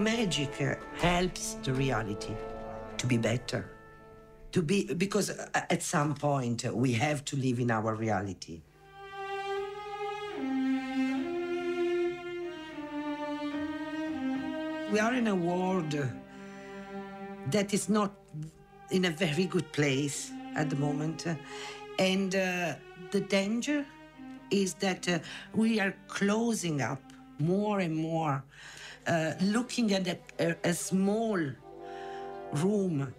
Magic helps the reality to be better. Because at some point we have to live in our reality. We are in a world that is not in a very good place at the moment. And the danger is that we are closing up more and more, looking at a small room.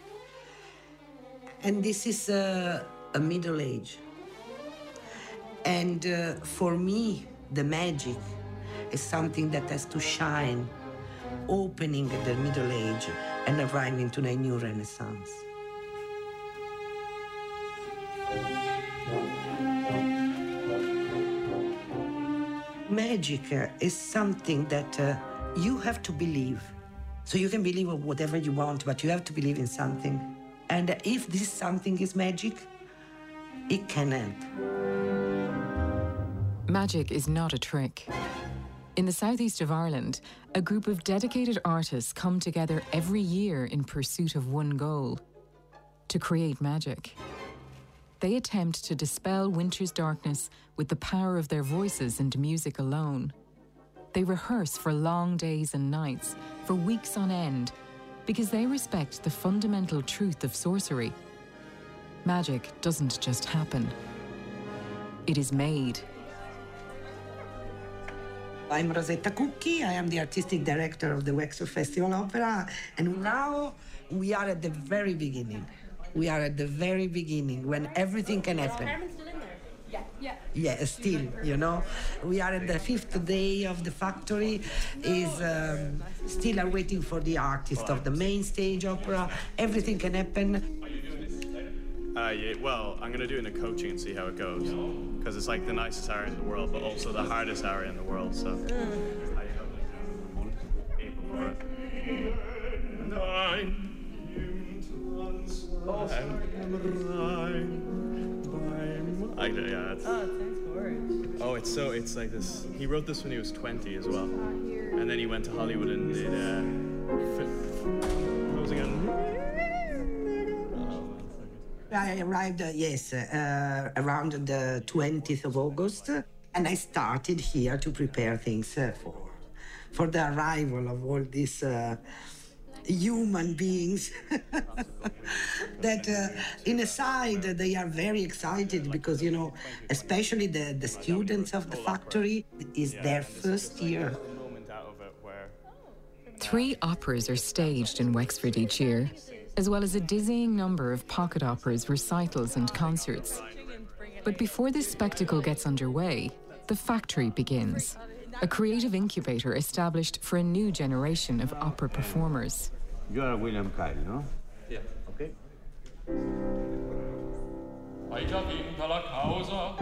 And this is a middle age. And for me, the magic is something that has to shine, opening the middle age and arriving to a new renaissance. Magic is something that you have to believe. So you can believe of whatever you want, but you have to believe in something. And if this something is magic, it can help. Magic is not a trick. In the southeast of Ireland, a group of dedicated artists come together every year in pursuit of one goal: to create magic. They attempt to dispel winter's darkness with the power of their voices and music alone. They rehearse for long days and nights, for weeks on end, because they respect the fundamental truth of sorcery. Magic doesn't just happen. It is made. I'm Rosetta Cucchi. I am the artistic director of the Wexford Festival Opera, and now we are at the very beginning. We are at the very beginning when everything can happen. Carmen's still in there? Yeah. Yeah, still, you know. We are at the 5th day of the factory. Still are waiting for the artist of the main stage opera. Everything can happen. Yeah, well, I'm going to do it in a coaching and see how it goes. Because it's like the nicest aria in the world, but also the hardest aria in the world, so... Yeah, it sounds gorgeous. Oh, it's like this. He wrote this when he was 20 as well. And then he went to Hollywood and did closing on. I arrived, around the 20th of August, and I started here to prepare things for the arrival of all these human beings that in a side they are very excited because, you know, especially the students of the factory, is their first year. 3 operas are staged in Wexford each year, as well as a dizzying number of pocket operas, recitals and concerts. But before this spectacle gets underway, the factory begins, a creative incubator established for a new generation of opera performers. You are William Kyle, no? Yeah. Okay. Hai già vinta la causa?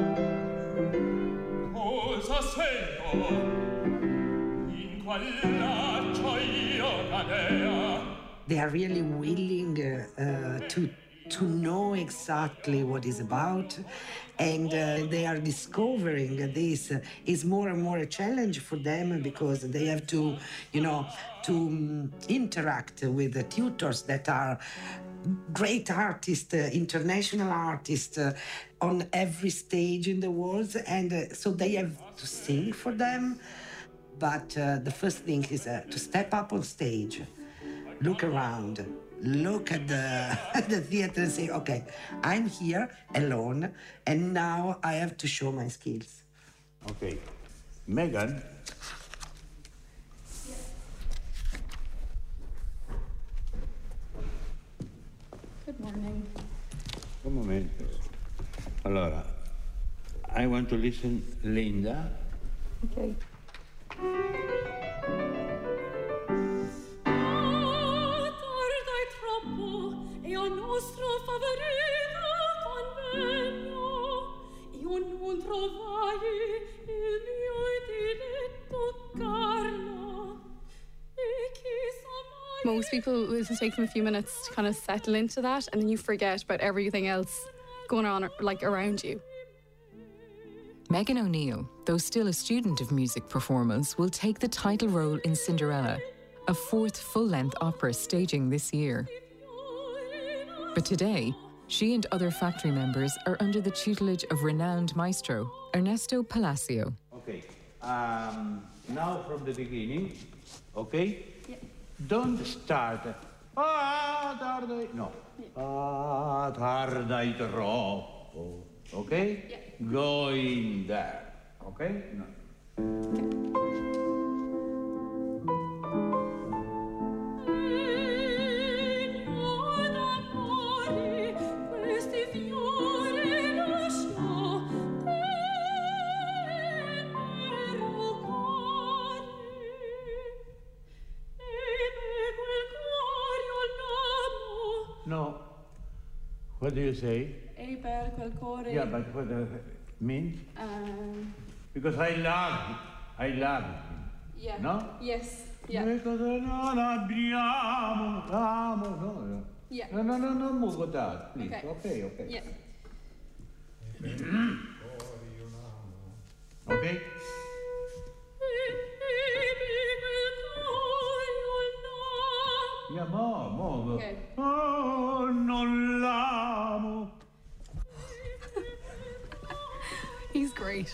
Cosa sento? In qual laccio io cadea? They are really willing to know exactly what it's about, and they are discovering this is more and more a challenge for them because they have to, you know, to interact with the tutors that are great artists, international artists on every stage in the world, and so they have to sing for them. But the first thing is to step up on stage, look around, look at the theater and say, okay, I'm here alone, and now I have to show my skills. Okay. Megan? Good morning. Un momento. Allora, I want to listen Linda. Okay. Most people will take them a few minutes to kind of settle into that, and then you forget about everything else going on like around you. Megan O'Neill, though still a student of music performance, will take the title role in Cinderella, a fourth full-length opera staging this year. But today, she and other factory members are under the tutelage of renowned maestro Ernesto Palacio. Okay, now from the beginning, okay? Yeah. Don't start, tarda, no. Yeah. Tarda troppo, okay? Yeah. Go in there, okay? No. No. What do you say? Yeah, but what does it mean? Because I love him. Yeah. No? Yes. Yeah. Because non abbiamo, no. Yeah. No, move that, please. Okay. Okay. Yeah. Okay? Yeah, more. Okay. Oh, non l'amo. He's great.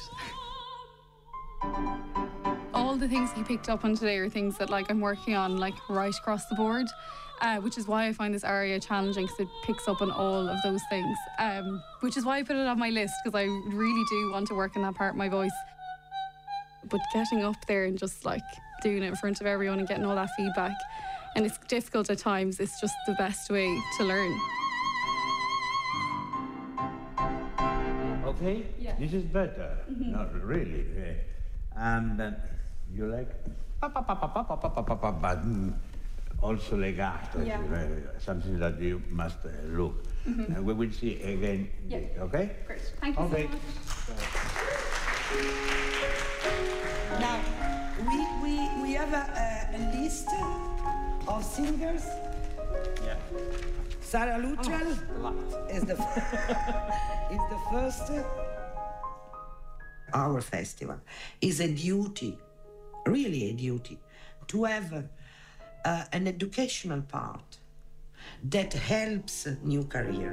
All the things he picked up on today are things that I'm working on right across the board, which is why I find this aria challenging, because it picks up on all of those things, which is why I put it on my list, because I really do want to work on that part of my voice. But getting up there and just doing it in front of everyone and getting all that feedback, and it's difficult at times, it's just the best way to learn. Okay? Yeah. This is better. Not really. And you like but also legato, Yeah. something that you must look. We will see again. Yeah. Okay? Great. Thank you Okay. so much. Now, we have a list of singers. Yeah. Sarah Luttrell is the first. Our festival is a duty, really a duty, to have an educational part that helps a new career.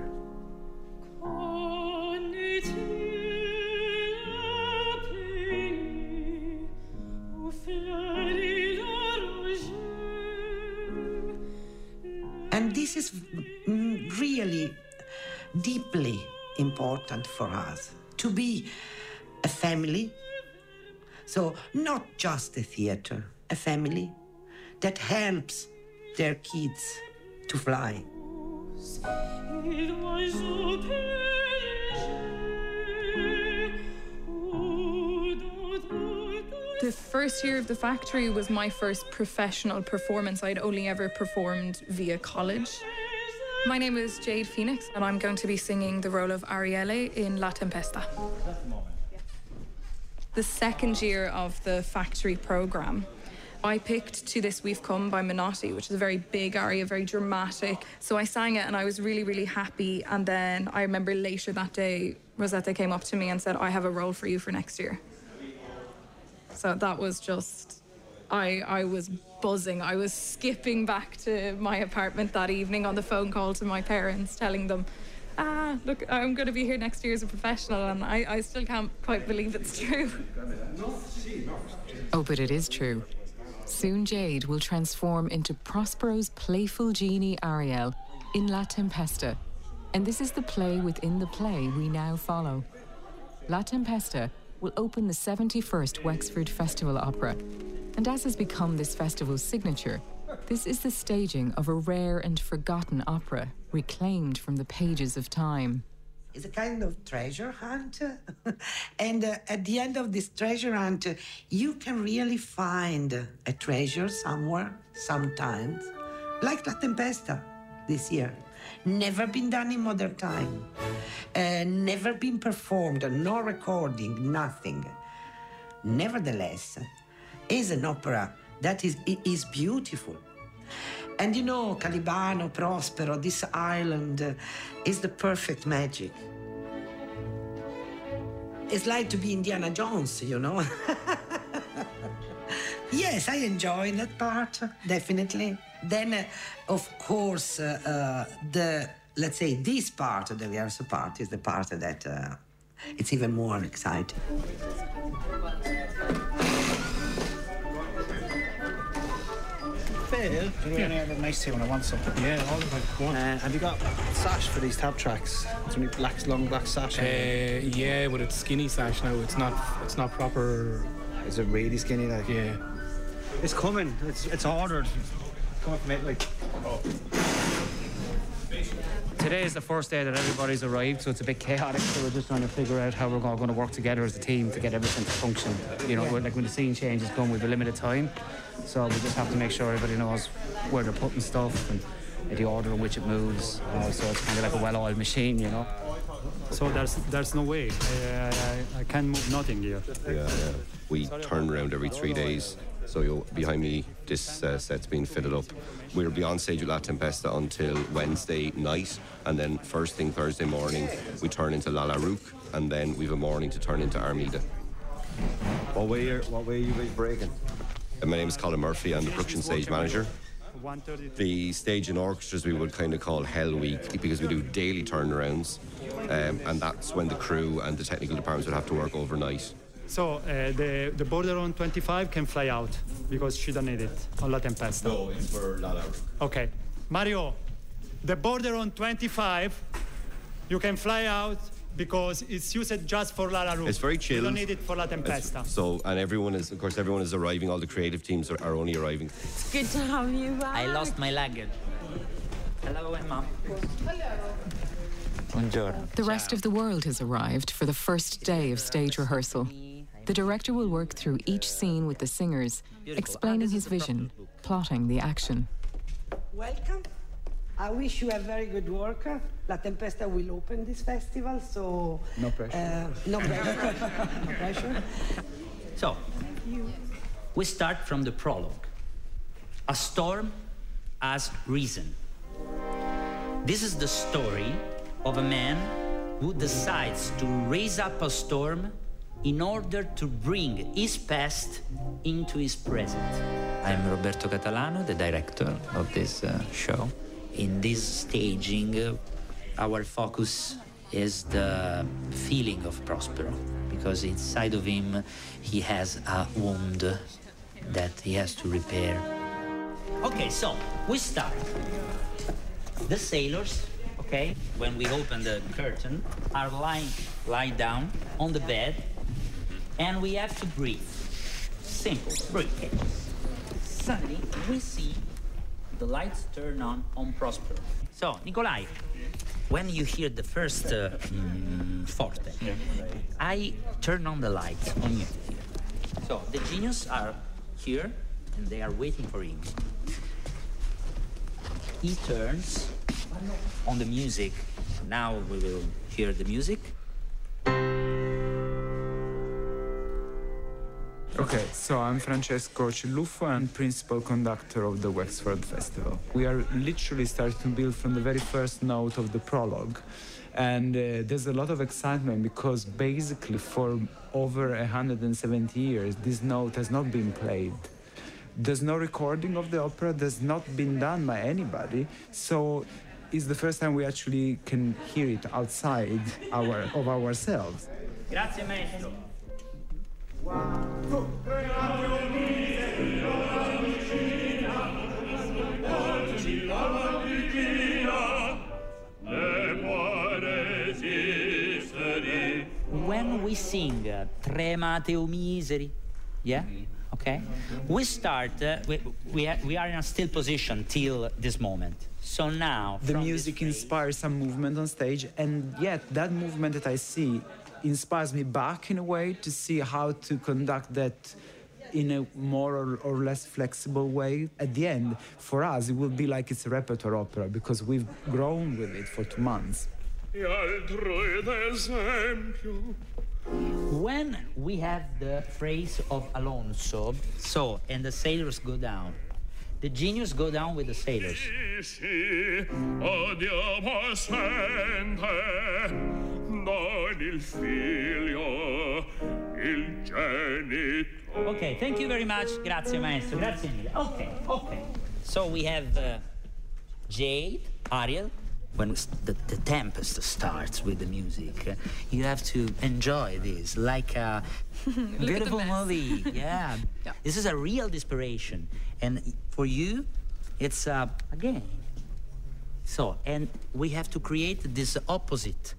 And this is really deeply important for us, to be a family. So not just a theater, a family that helps their kids to fly. The first year of the factory was my first professional performance. I'd only ever performed via college. My name is Jade Phoenix, and I'm going to be singing the role of Arielle in La Tempesta. The second year of the factory program, I picked To This We've Come by Minotti, which is a very big aria, very dramatic. So I sang it and I was really, really happy. And then I remember later that day, Rosetta came up to me and said, I have a role for you for next year. So that was just, I was buzzing. I was skipping back to my apartment that evening on the phone call to my parents, telling them, look, I'm going to be here next year as a professional, and I still can't quite believe it's true. Oh, but it is true. Soon Jade will transform into Prospero's playful genie Ariel in La Tempesta. And this is the play within the play we now follow. La Tempesta will open the 71st Wexford Festival Opera. And as has become this festival's signature, this is the staging of a rare and forgotten opera reclaimed from the pages of time. It's a kind of treasure hunt. And at the end of this treasure hunt, you can really find a treasure somewhere, sometimes, like La Tempesta this year. Never been done in modern time. Never been performed, no recording, nothing. Nevertheless, is an opera that is beautiful. And you know, Calibano, Prospero, this island is the perfect magic. It's like to be Indiana Jones, you know? Yes, I enjoy that part, definitely. Then, of course, let's say this part, the rehearsal part, is the part that it's even more exciting. Phil, do you have a nice tea when I want some? Yeah, all of it. Go on. Have you got sash for these tab tracks? It's only long black sash. Yeah, but it's skinny sash now. It's not proper. Is it really skinny? Like, yeah. It's coming. It's ordered. It's coming from Italy. Today is the first day that everybody's arrived, so it's a bit chaotic. So we're just trying to figure out how we're all going to work together as a team to get everything to function. You know, like when the scene changes come, we've a limited time, so we just have to make sure everybody knows where they're putting stuff and the order in which it moves. So it's kind of like a well-oiled machine, you know. So there's no way. I can move nothing here. Yeah. We turn around every 3 days. So behind me, this set's being fitted up. We'll be on stage with La Tempesta until Wednesday night, and then first thing Thursday morning, we turn into La Rook, and then we have a morning to turn into Armida. What way are you guys breaking? My name is Colin Murphy. I'm the production stage manager. The stage and orchestras we would kind of call Hell Week because we do daily turnarounds, and that's when the crew and the technical departments would have to work overnight. So the border on 25 can fly out because she don't need it on La Tempesta. No, it's for La Rook. Okay. Mario, the border on 25, you can fly out because it's used just for La Rook. It's very chilled. You don't need it for La Tempesta. And everyone is arriving. All the creative teams are only arriving. It's good to have you back. I lost my luggage. Hello, Emma. Hello. Buongiorno. The rest of the world has arrived for the first day of stage rehearsal. The director will work through each scene with the singers, explaining his vision, plotting the action. Welcome. I wish you a very good work. La Tempesta will open this festival, so... No pressure. No pressure. No pressure. So, we start from the prologue. A storm has risen. This is the story of a man who decides to raise up a storm in order to bring his past into his present. I'm Roberto Catalano, the director of this show. In this staging, our focus is the feeling of Prospero, because inside of him, he has a wound that he has to repair. Okay, so we start. The sailors, okay, when we open the curtain, are lying down on the bed, and we have to breathe. Simple, breathe. Suddenly, we see the lights turn on Prospero. So, Nikolai, when you hear the first forte, I turn on the lights on you. So, the genius are here, and they are waiting for him. He turns on the music. Now we will hear the music. Okay, so I'm Francesco Cilluffo, I'm principal conductor of the Wexford Festival. We are literally starting to build from the very first note of the prologue. And there's a lot of excitement because basically for over 170 years, this note has not been played. There's no recording of the opera, there's not been done by anybody. So it's the first time we actually can hear it outside of ourselves. Grazie, maestro. When we sing Tremate o miseri, yeah, okay, we start. We are in a still position till this moment. So now the music inspires some movement on stage, and yet that movement that I see inspires me back in a way to see how to conduct that in a more or less flexible way. At the end, for us, it will be like it's a repertoire opera because we've grown with it for 2 months. When we have the phrase of Alonso, so, and the sailors go down, the genius go down with the sailors. il genito. Okay, thank you very much. Grazie, maestro. Grazie mille. Okay. So we have Jade, Ariel. When the Tempest starts with the music, you have to enjoy this like a beautiful movie. Yeah. This is a real desperation. And for you, it's a game. So, and we have to create this opposite.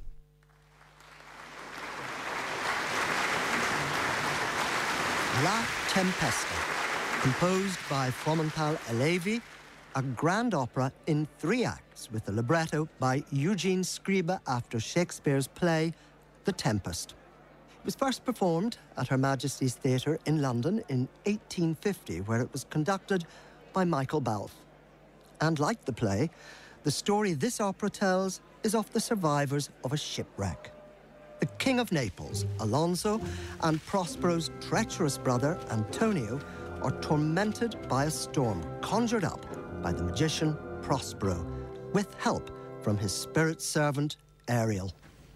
La Tempesta, composed by Fomental Elevi, a grand opera in 3 acts with a libretto by Eugene Scriba after Shakespeare's play The Tempest. It was first performed at Her Majesty's Theatre in London in 1850, where it was conducted by Michael Balfe. And like the play, the story this opera tells is of the survivors of a shipwreck. The King of Naples, Alonso, and Prospero's treacherous brother, Antonio, are tormented by a storm conjured up by the magician Prospero, with help from his spirit servant, Ariel.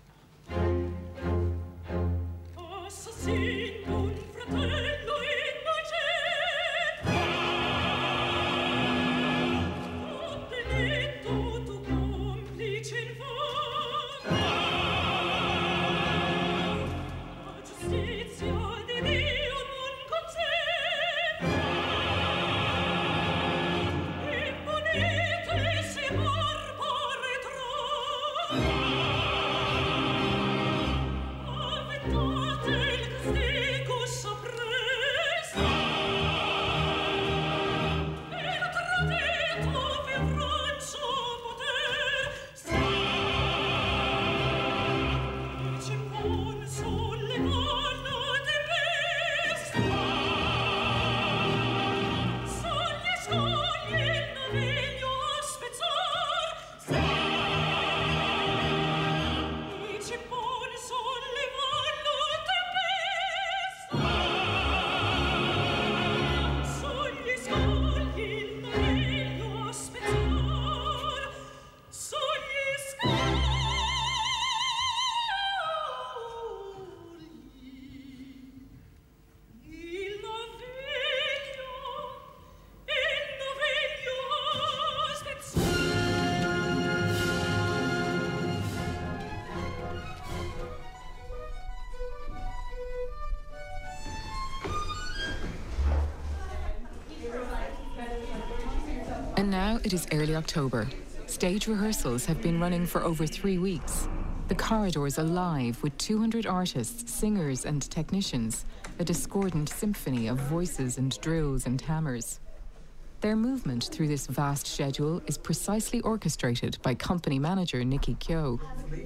And now it is early October. Stage rehearsals have been running for over 3 weeks. The corridors alive with 200 artists, singers and technicians, a discordant symphony of voices and drills and hammers. Their movement through this vast schedule is precisely orchestrated by company manager Nikki Kyo.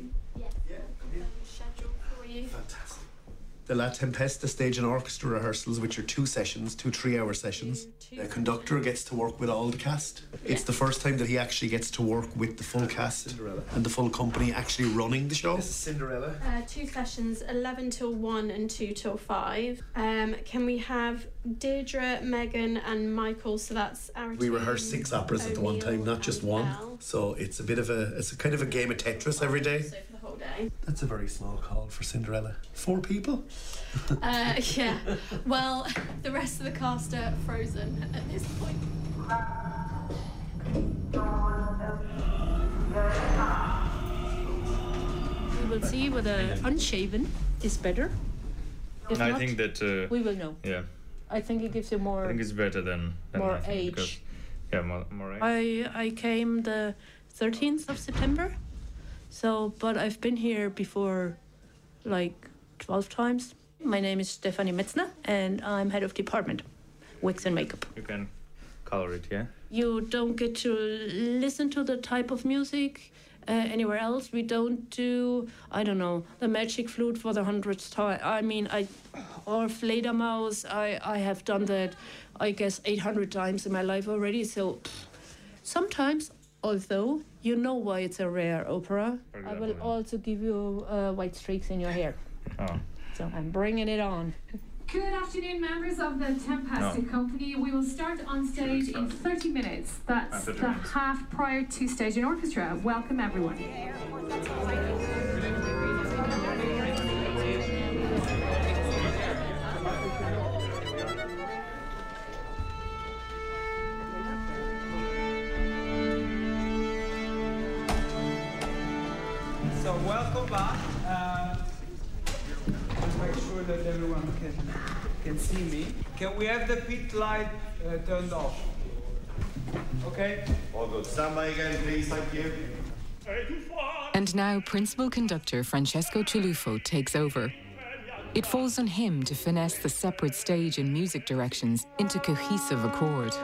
The La Tempesta stage and orchestra rehearsals, which are 2 sessions, 2 3-hour sessions. The conductor gets to work with all the cast. It's the first time that he actually gets to work with the full cast and the full company actually running the show. This is Cinderella. 2 sessions, 11 till 1 and 2 till 5. Can we have Deirdre, Megan and Michael, so that's our We rehearse 6 operas at the one time, not just one. So it's a kind of a game of Tetris every day. So for the whole day. That's a very small call for Cinderella. 4 people? Yeah. Well, the rest of the cast are frozen at this point. We will see whether unshaven is better. If I not, think that we will know. Yeah. I think it gives you more. I think it's better than more nothing, age. Because, yeah, more age. I came the 13th of September, but I've been here before, like 12 times. My name is Stephanie Metzner, and I'm head of department, wigs and makeup. You can color it, yeah? You don't get to listen to the type of music anywhere else. We don't do, I don't know, the magic flute for the 100th time. I mean, or Fledermaus, I have done that, I guess, 800 times in my life already. So sometimes, although you know why it's a rare opera, I will also give you white streaks in your hair. Oh. So I'm bringing it on. Good afternoon, members of the Tempesta Company. We will start on stage in 30 minutes. That's the half prior to stage and orchestra. Welcome, everyone. welcome back. Just make sure that everyone can see me. Can we have the pit light turned off? Okay. All good. Stand by again, please. Thank you. And now Principal Conductor Francesco Ciuffo takes over. It falls on him to finesse the separate stage and music directions into cohesive accord.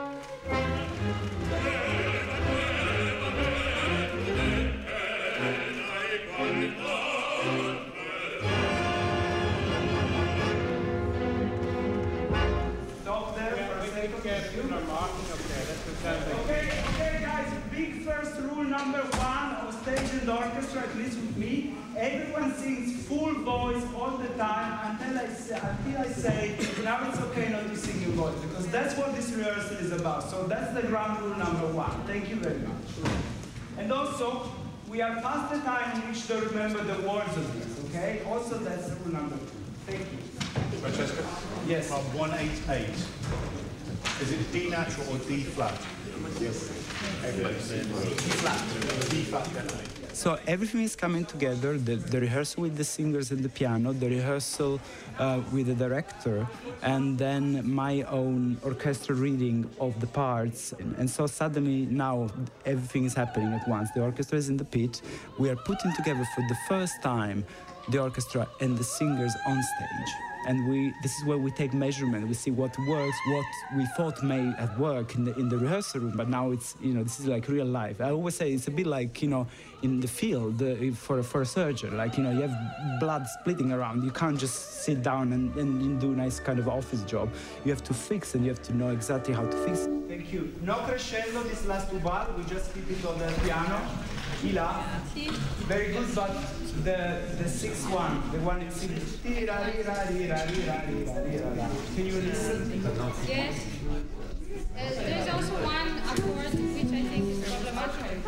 Okay, guys, big first rule number one of stage and orchestra, at least with me. Everyone sings full voice all the time until I say, now it's okay not to sing your voice, because that's what this rehearsal is about. So that's the ground rule number one. Thank you very much. And also, we are past the time in which to remember the words of this, okay? Also, that's rule number two. Thank you. Francesco? Yes. 188. Is it D natural or D flat? Yes. D flat. So everything is coming together, the rehearsal with the singers and the piano, the rehearsal with the director, and then my own orchestral reading of the parts. And so suddenly now everything is happening at once. The orchestra is in the pit. We are putting together for the first time the orchestra and the singers on stage. And this is where we take measurement. We see what works, what we thought may have worked in the rehearsal room, but now it's, this is like real life. I always say it's a bit like, in the field for a surgeon, like, you have blood splitting around. You can't just sit down and do a nice kind of office job. You have to fix, and you have to know exactly how to fix. Thank you. No crescendo, this last two bar, we just keep it on the piano. Ila. Very good, but the sixth one, the one in six. Can you listen? Yes. There's also one accord which I think is problematic.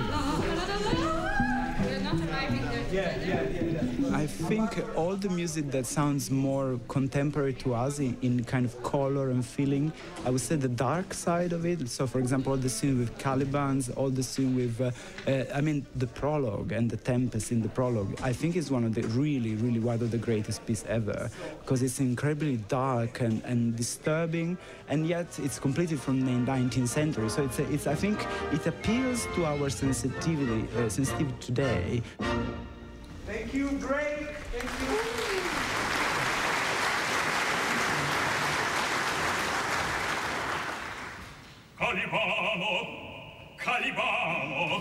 We're not arriving there. Yeah. I think all the music that sounds more contemporary to us in kind of color and feeling, I would say the dark side of it. So, for example, all the scene with Caliban's, all the scene with, the prologue and the Tempest in the prologue, I think is one of the really, really one of the greatest pieces ever, because it's incredibly dark and disturbing, and yet it's completely from the 19th century. So it's I think it appeals to our sensitivity today. Thank you, break. Thank you. Calibano.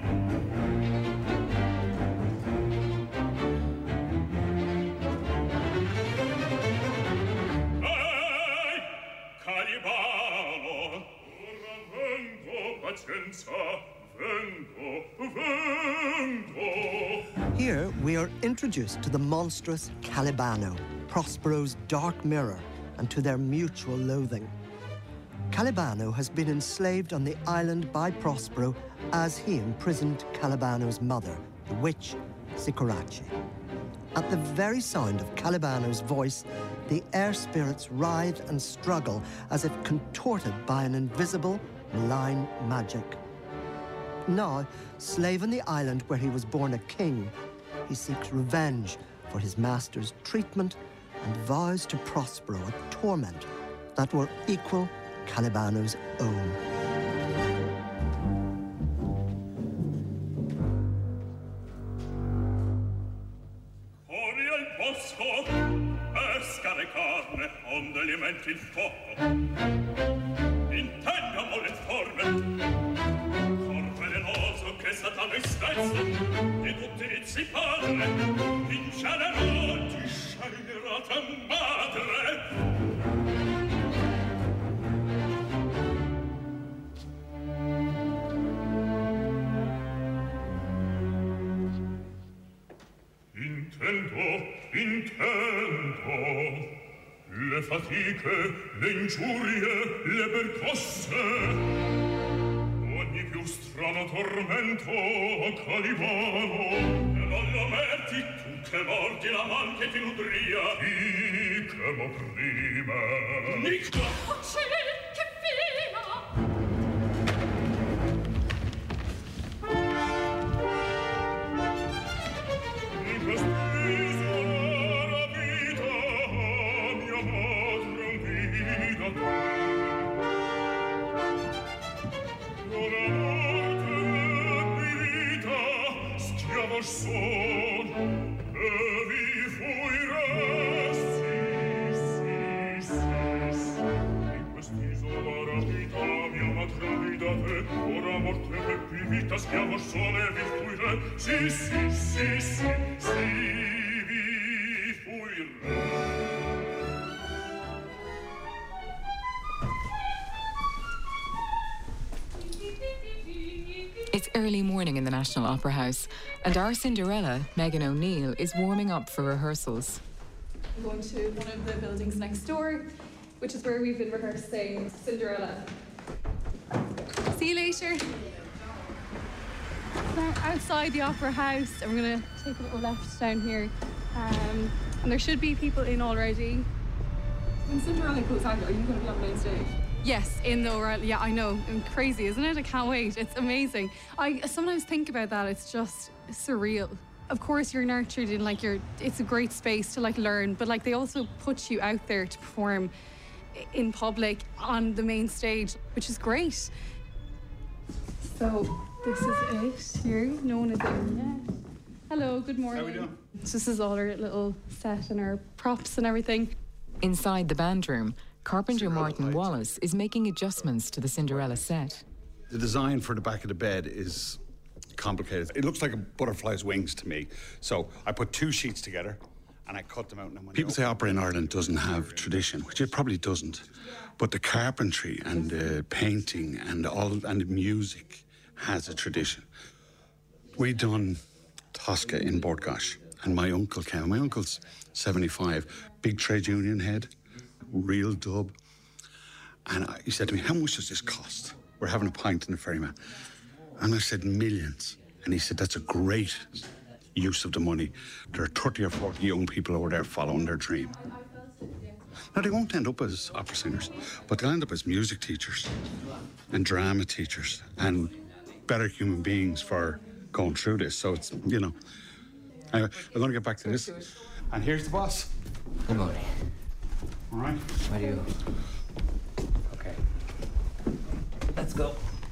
Ehi, Calibano. Ora vengo, pazienza. Here we are introduced to the monstrous Calibano, Prospero's dark mirror, and to their mutual loathing. Calibano has been enslaved on the island by Prospero as he imprisoned Calibano's mother, the witch Sicurace. At the very sound of Calibano's voice, the air spirits writhe and struggle as if contorted by an invisible, malign magic. Now, slave on the island where he was born a king, he seeks revenge for his master's treatment and vows to Prospero a torment that will equal Calibano's own. Fuori al bosco per scaricarne onde alimenti il fuoco. Intendiamo le forme, velenoso che Satana è stesso, di tutti i vizi padre, vincerà di sceglierata madre. Intendo, le fatiche, le ingiurie, le percosse, ogni più strano tormento a Calibano. E non lo metti tu che mordi la man che ti nutria, chi che m'opprime. Nicchia! Oh, cielo, che fila! It's early morning in the National Opera House, and our Cinderella, Megan O'Neill, is warming up for rehearsals. I'm going to one of the buildings next door, which is where we've been rehearsing Cinderella. See you later. Now outside the Opera House, and we're going to take a little left down here, and there should be people in already. When Cinderella goes out, are you going to be on main stage? Yes, in the O'Reilly. Yeah, I know. Crazy, isn't it? I can't wait. It's amazing. I sometimes think about that. It's just surreal. Of course, you're nurtured in it's a great space to learn, but they also put you out there to perform in public on the main stage, which is great. So this is it here. No one is in yet. Hello, good morning. How are we doing? So this is all our little set and our props and everything. Inside the band room, carpenter Martin Wallace is making adjustments to the Cinderella set. The design for the back of the bed is complicated. It looks like a butterfly's wings to me. So I put two sheets together and I cut them out. And people say opera in Ireland doesn't have tradition, which it probably doesn't. But the carpentry and the painting and the music has a tradition. We done Tosca in Bortgosh, and my uncle came. My uncle's 75, big trade union head, real dub. And he said to me, "How much does this cost? We're having a pint in the Ferryman." And I said, "Millions." And he said, "That's a great use of the money. There are 30 or 40 young people over there following their dream." Now, they won't end up as opera singers, but they'll end up as music teachers and drama teachers and better human beings for going through this. So it's, Anyway, I'm going to get back to this. And here's the boss. Good morning. All right. Where do you... Okay. Let's go.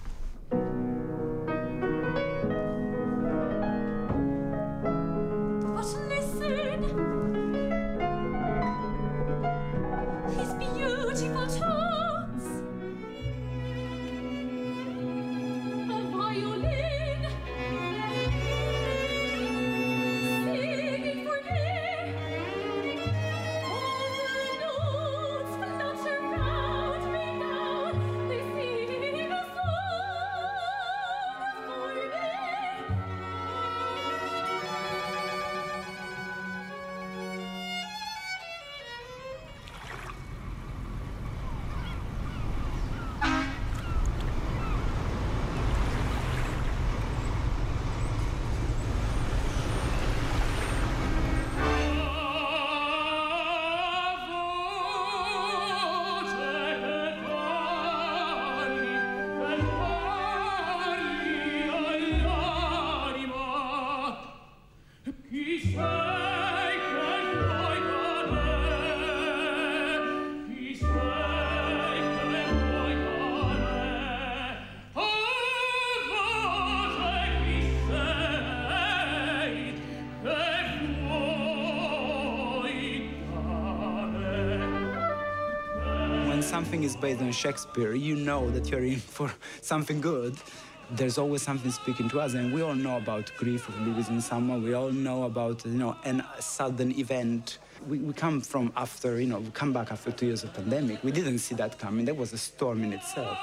Something is based on Shakespeare, you know that you're in for something good. There's always something speaking to us, and we all know about grief of losing someone. We all know about, a sudden event. We come from after, we come back after 2 years of pandemic. We didn't see that coming. That was a storm in itself.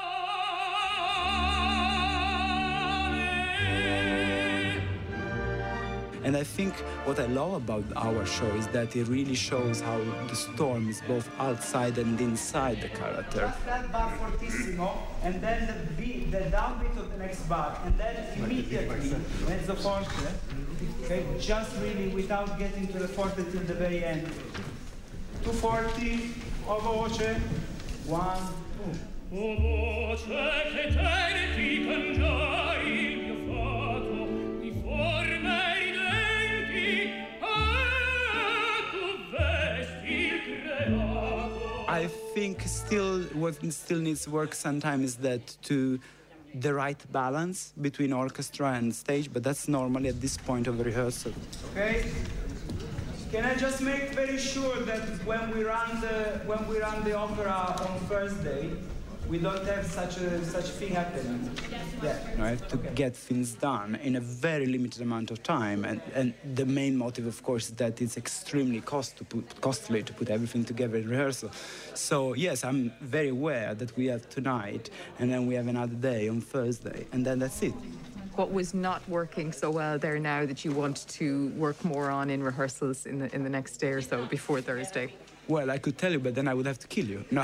And I think what I love about our show is that it really shows how the storm is both outside and inside the character. Just that bar fortissimo, and then the downbeat of the next bar, and then immediately mezzo forte. Okay, just really without getting to the forte till the very end. 240, o voce, 1, 2. O voce che teneti cangiai il mio fato, di forme I think what still needs work sometimes is that to the right balance between orchestra and stage, but that's normally at this point of the rehearsal. Okay. Can I just make very sure that when we run the opera on Thursday, we don't have such thing happening? Yeah. Right, to get things done in a very limited amount of time, and the main motive, of course, is that it's extremely costly to put everything together in rehearsal. So yes, I'm very aware that we have tonight, and then we have another day on Thursday, and then that's it. What was not working so well there now that you want to work more on in rehearsals in the next day or so before Thursday? Well, I could tell you, but then I would have to kill you. No.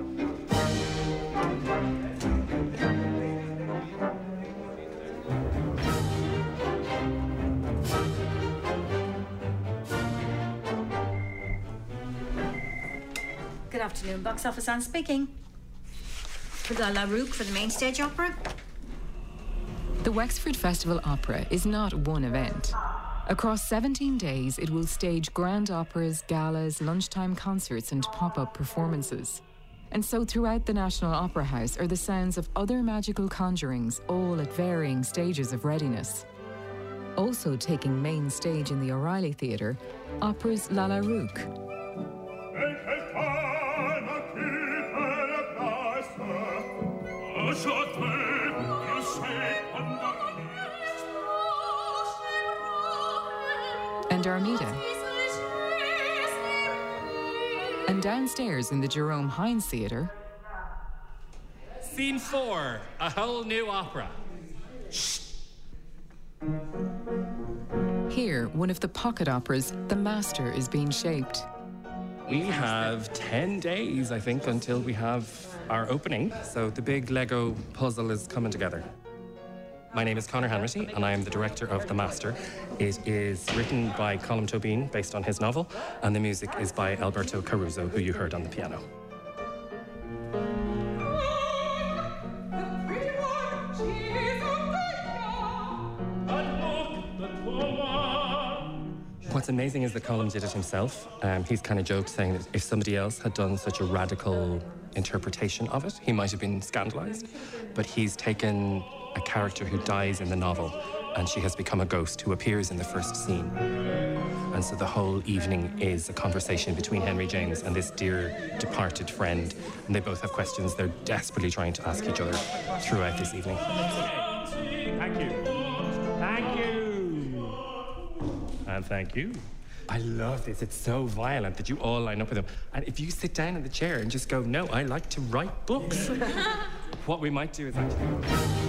Good afternoon, Box Office Anne speaking. We got La Rook for the main stage opera. The Wexford Festival Opera is not one event. Across 17 days, it will stage grand operas, galas, lunchtime concerts and pop-up performances. And so throughout the National Opera House are the sounds of other magical conjurings, all at varying stages of readiness. Also taking main stage in the O'Reilly Theatre, opera's La Rook. And Armida. And downstairs in the Jerome Hines Theatre. Scene 4, a whole new opera. Here, one of the pocket operas, The Master, is being shaped. We have 10 days, I think, until we have our opening. So the big Lego puzzle is coming together. My name is Conor Hanratty, and I am the director of The Master. It is written by Colm Tóibín, based on his novel, and the music is by Alberto Caruso, who you heard on the piano. What's amazing is that Colm did it himself. He's kind of joked saying that if somebody else had done such a radical interpretation of it, he might have been scandalized. But he's taken a character who dies in the novel, and she has become a ghost who appears in the first scene. And so the whole evening is a conversation between Henry James and this dear departed friend, and they both have questions they're desperately trying to ask each other throughout this evening. Thank you. Thank you. And thank you. I love this. It's so violent that you all line up with him. And if you sit down in the chair and just go, no, I like to write books. What we might do is actually...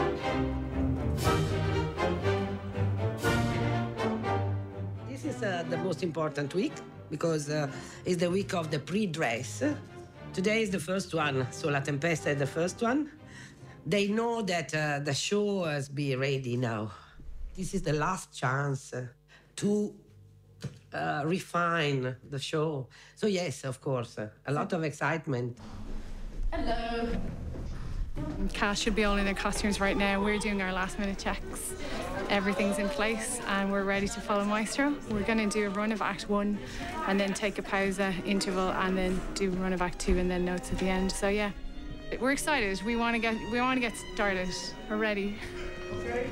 This is the most important week because it's the week of the pre-dress. Today is the first one, so La Tempesta is the first one. They know that the show has been ready now. This is the last chance to refine the show. So yes, of course, a lot of excitement. Hello. Cast should be all in their costumes right now. We're doing our last minute checks. Everything's in place and we're ready to follow Maestro. We're going to do a run of Act 1 and then take a pausa, interval, and then do a run of Act 2 and then notes at the end. So yeah, we're excited. We want to get started. We're ready. Okay.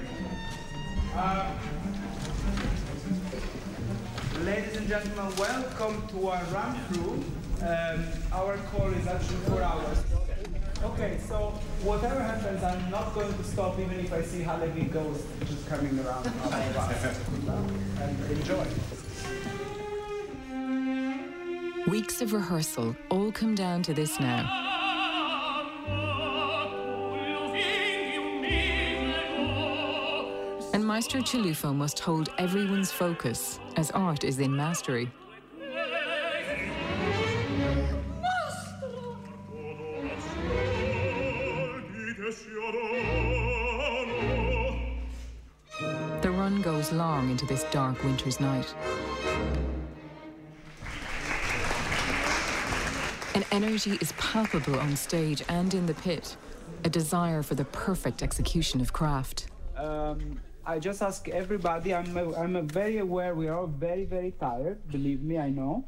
Ladies and gentlemen, welcome to our run-through. Our call is actually 4 hours. Okay, so whatever happens, I'm not going to stop even if I see Halevi Ghost just coming around above us. And enjoy. Weeks of rehearsal all come down to this now. And Maestro Ciluffo must hold everyone's focus as art is in mastery. The run goes long into this dark winter's night. An energy is palpable on stage and in the pit, a desire for the perfect execution of craft. I just ask everybody, I'm very aware we are all very, very tired, believe me, I know.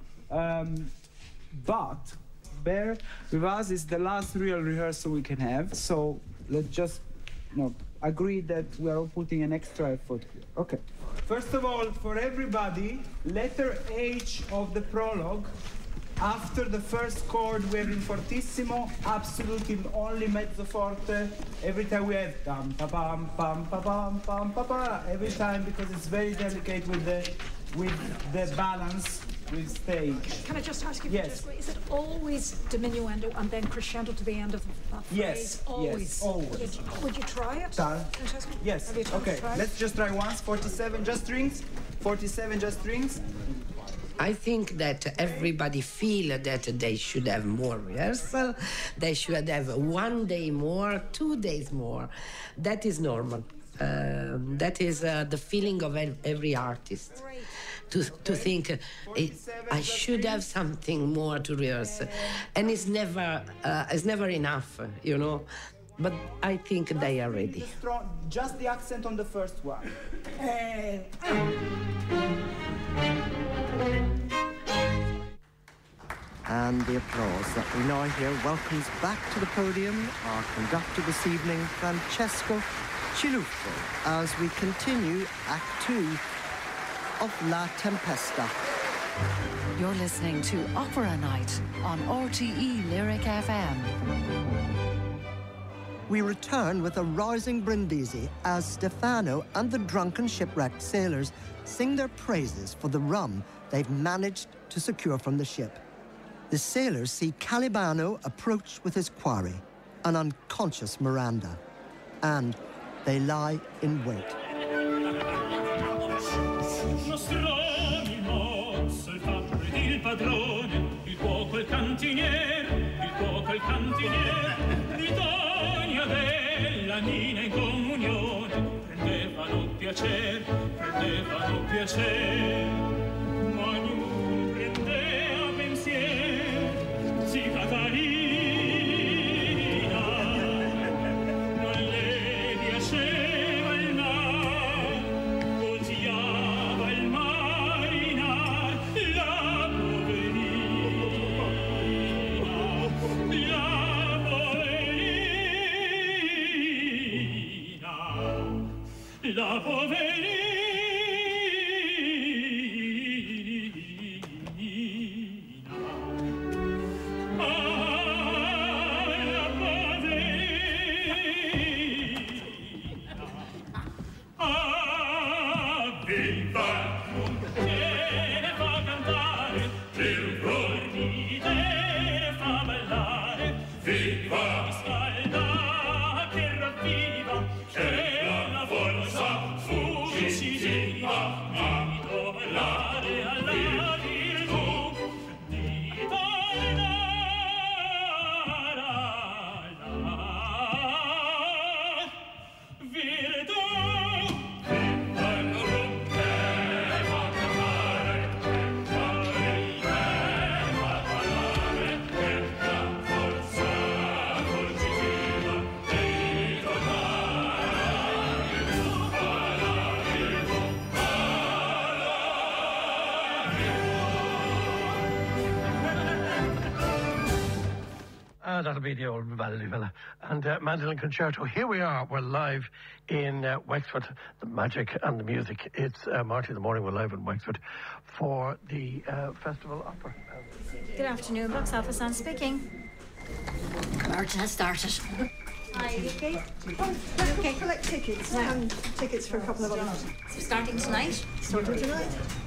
But bear with us, it's the last real rehearsal we can have, so let's just No, agree that we are all putting an extra effort here. Okay. First of all, for everybody, letter H of the prologue, after the first chord we're in fortissimo, absolutely only mezzo forte. Every time we have dum pa pam pam pa pam pam pa pa. Every time, because it's very delicate with the balance with stage. Can I just ask you? Yes. Is it always diminuendo and then crescendo to the end of that phrase? Yes. Always. Yes. Always. Would you try it? Francesco? Yes. Have you tried Okay. to try it? Let's just try once. 47 just strings. 47 just strings. I think that everybody feel that they should have more rehearsal, they should have 1 day more, 2 days more. That is normal. That is the feeling of every artist. To think I should have something more to rehearse, and it's never enough, you know. But I think they are ready. Just the accent on the first one. And the applause that we now hear welcomes back to the podium our conductor this evening, Francesco Ciluffo, as we continue Act 2 of La Tempesta. You're listening to Opera Night on RTE Lyric FM. We return with a rousing Brindisi as Stefano and the drunken shipwrecked sailors sing their praises for the rum they've managed to secure from the ship. The sailors see Calibano approach with his quarry, an unconscious Miranda, and they lie in wait. Nostroni mosso il fabbro ed il padrone, il cuoco e il cantiniere, Ritonia della Nina in comunione, prendevano piacere, ma ognuno prendeva pensiero, si Catarina, non le piaceva il mare, odiava il marinar, la poverina, la poverina. That'll be the old Vivaldi fella. And Mandolin Concerto. Here we are. We're live in Wexford. The magic and the music. It's Marty in the morning. We're live in Wexford for the Festival Opera. Good afternoon, Box Office. I'm speaking. Martin has started. Hi, you okay? Oh, let's go collect tickets. Yeah. Tickets for a couple of others. So starting tonight? Starting tonight.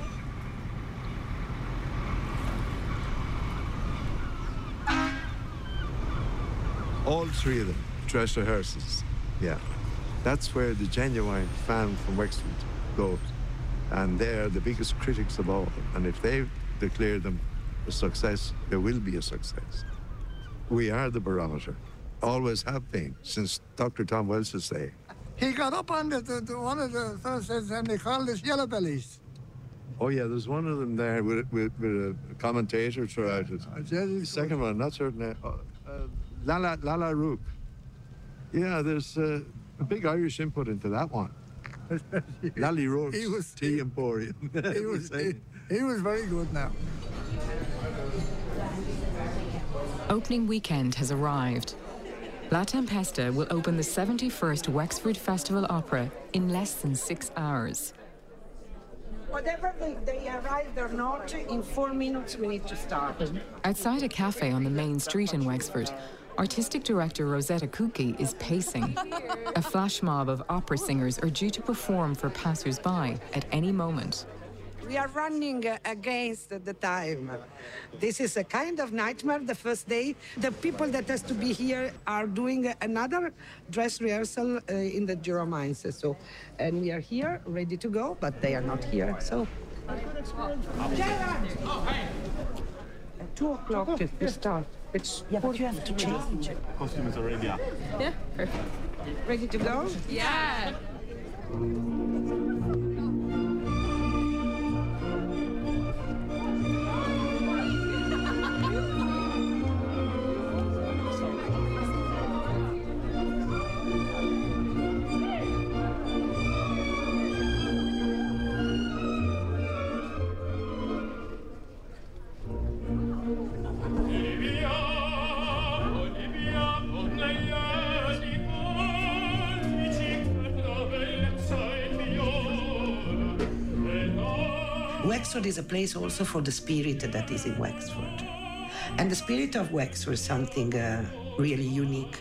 All three of them, dress rehearsals. Yeah. That's where the genuine fan from Wexford goes. And they're the biggest critics of all. And if they declare them a success, there will be a success. We are the barometer. Always have been, since Dr. Tom Welch's day. He got up on one of the Thursdays and they called us Yellow Bellies. Oh, yeah, there's one of them there with a commentator throughout it. The second one, not certain. Lala Rook. Yeah, there's a big Irish input into that one. Lally Rook's Tea Emporium. He was very good now. Opening weekend has arrived. La Tempesta will open the 71st Wexford Festival Opera in less than 6 hours. Whatever they arrive or not, in 4 minutes we need to start. Outside a cafe on the main street in Wexford, artistic director Rosetta Kuki is pacing. A flash mob of opera singers are due to perform for passers-by at any moment. We are running against the time. This is a kind of nightmare the first day. The people that has to be here are doing another dress rehearsal in the Jura Mines. So, and we are here, ready to go, but they are not here, so. Gerard! At 2 o'clock we start. It's but you have to change. Costume is already up. Yeah, perfect. Ready to go? Yeah. Wexford is a place also for the spirit that is in Wexford. And the spirit of Wexford is something really unique.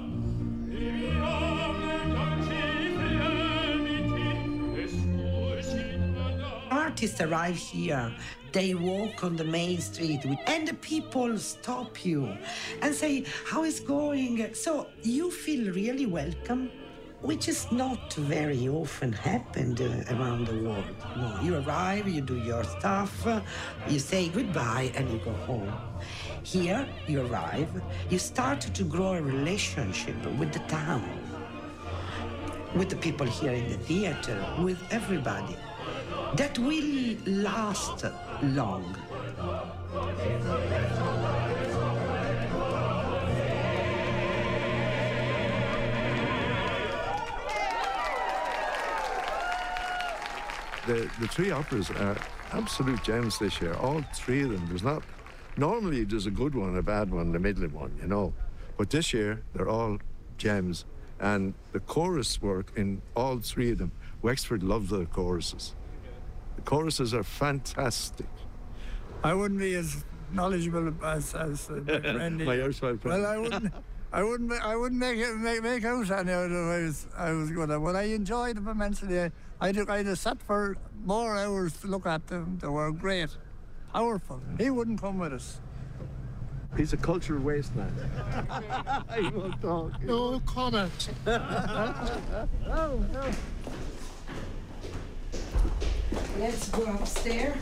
Artists arrive here, they walk on the main street, and the people stop you and say, how is it going? So you feel really welcome, which is not very often happened around the world. No, you arrive, you do your stuff, you say goodbye, and you go home. Here, you arrive, you start to grow a relationship with the town, with the people here in the theater, with everybody. That will last long. The 3 operas are absolute gems this year, all 3 of them. There's not, normally there's a good one, a bad one, a middling one, you know. But this year, they're all gems. And the chorus work in all 3 of them, Wexford love the choruses. The choruses are fantastic. I wouldn't be as knowledgeable as Randy. My erstwhile friend. Well, I wouldn't make out any of it. I was good at. Well, I enjoyed them immensely. I'd have sat for more hours to look at them. They were great, powerful. He wouldn't come with us. He's a cultural wasteland. He won't talk. No comment. No. Let's go upstairs.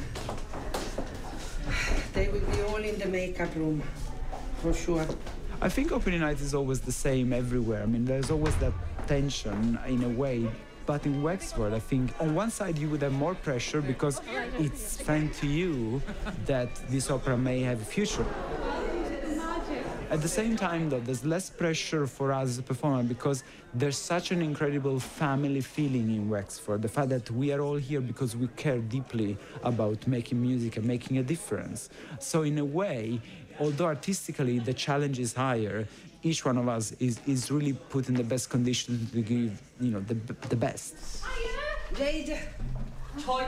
They will be all in the makeup room, for sure. I think opening night is always the same everywhere. I mean, there's always that tension in a way. But in Wexford, I think on one side you would have more pressure because it's thanks to you that this opera may have a future. At the same time, though, there's less pressure for us as a performer because there's such an incredible family feeling in Wexford. The fact that we are all here because we care deeply about making music and making a difference. So in a way, although artistically the challenge is higher, each one of us is really put in the best condition to give, you know, the best. Jade! Toy.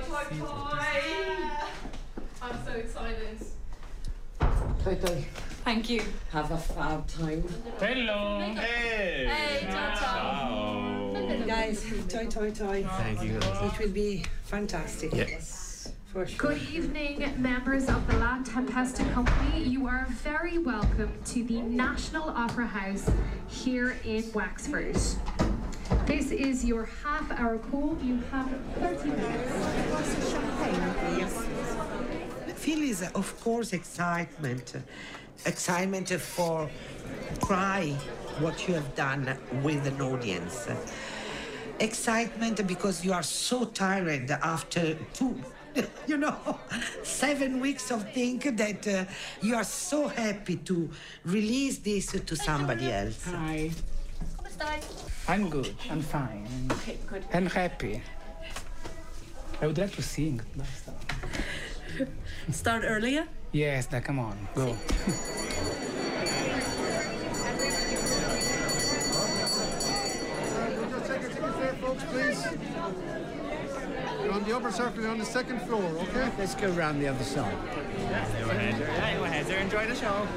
I'm so excited. Toy. Thank you. Have a fab time. Hello. Hey. Hey, ciao. Guys, toy. Thank you. It will be fantastic. Yes. For sure. Good evening, members of the La Tempesta Company. You are very welcome to the National Opera House here in Wexford. This is your half-hour call. You have 30 minutes. Champagne. Yes. Feel is, of course, excitement for try what you have done with an audience. Excitement because you are so tired after 7 weeks of think that you are so happy to release this to somebody else. Hi. I'm good. I'm fine. Okay, good. I'm happy. I would like to sing. Start earlier? Yes, now come on, go. Yes. You're on the upper circle, you're on the second floor, okay? Let's go round the other side. Yeah, go ahead, sir. Enjoy the show.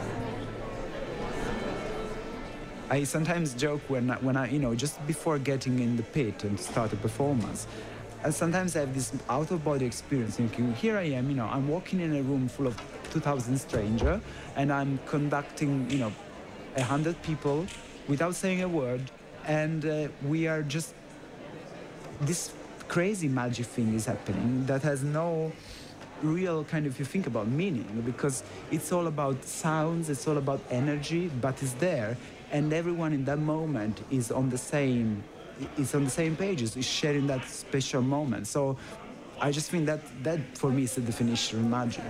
I sometimes joke when I, just before getting in the pit and start a performance, and sometimes I have this out-of-body experience thinking, here I am, I'm walking in a room full of 2,000 strangers, and I'm conducting, 100 people without saying a word, and we are just, this crazy magic thing is happening that has no real kind of, if you think about meaning, because it's all about sounds, it's all about energy, but it's there, and everyone in that moment is on the same page, is sharing that special moment. So I just think that for me is the definition of magic.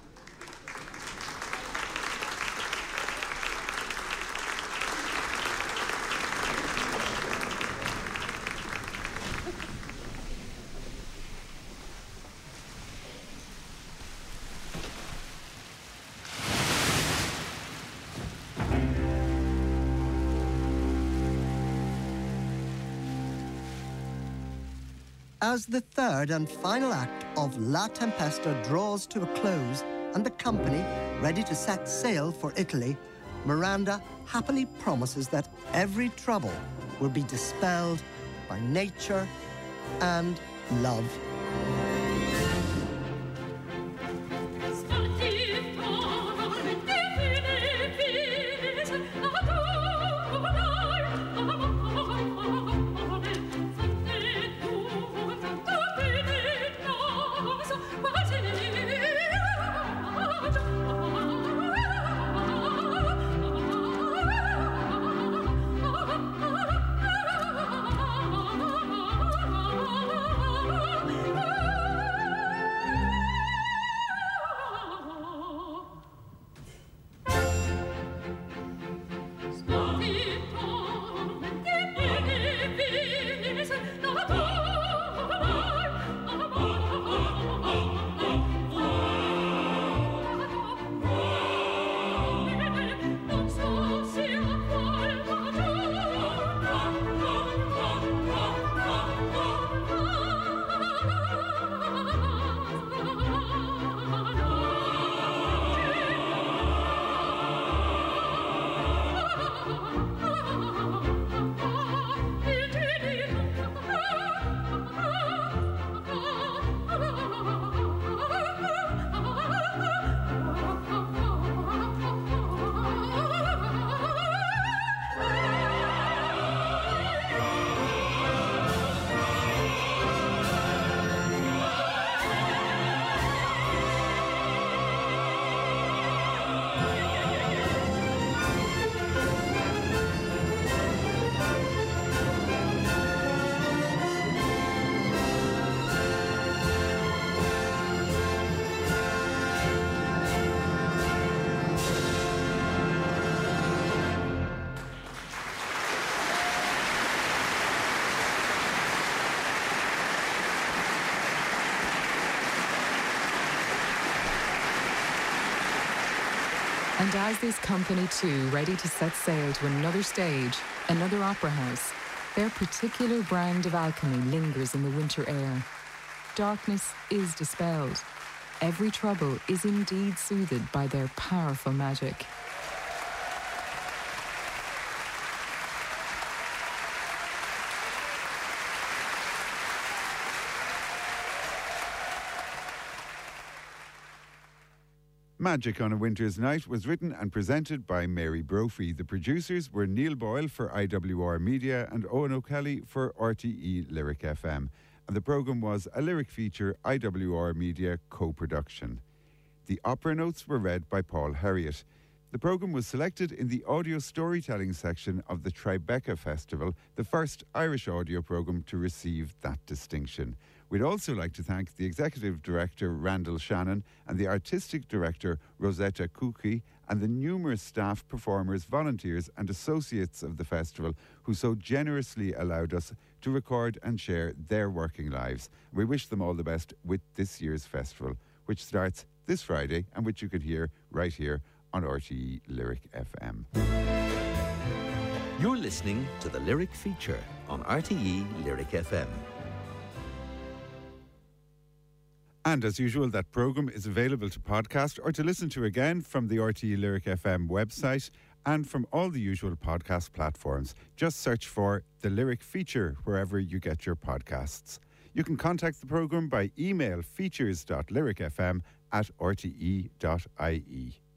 As the third and final act of La Tempesta draws to a close and the company ready to set sail for Italy, Miranda happily promises that every trouble will be dispelled by nature and love. And as this company too, ready to set sail to another stage, another opera house, their particular brand of alchemy lingers in the winter air. Darkness is dispelled. Every trouble is indeed soothed by their powerful magic. Magic on a Winter's Night was written and presented by Mary Brophy. The producers were Neil Boyle for IWR Media and Owen O'Kelly for RTE Lyric FM. And the programme was a lyric feature IWR Media co-production. The opera notes were read by Paul Herriot. The programme was selected in the audio storytelling section of the Tribeca Festival, the first Irish audio programme to receive that distinction. We'd also like to thank the Executive Director, Randall Shannon, and the Artistic Director, Rosetta Kuki, and the numerous staff, performers, volunteers and associates of the festival who so generously allowed us to record and share their working lives. We wish them all the best with this year's festival, which starts this Friday and which you can hear right here on RTE Lyric FM. You're listening to the Lyric Feature on RTE Lyric FM. And as usual, that programme is available to podcast or to listen to again from the RTE Lyric FM website and from all the usual podcast platforms. Just search for The Lyric Feature wherever you get your podcasts. You can contact the programme by email features.lyricfm@rte.ie.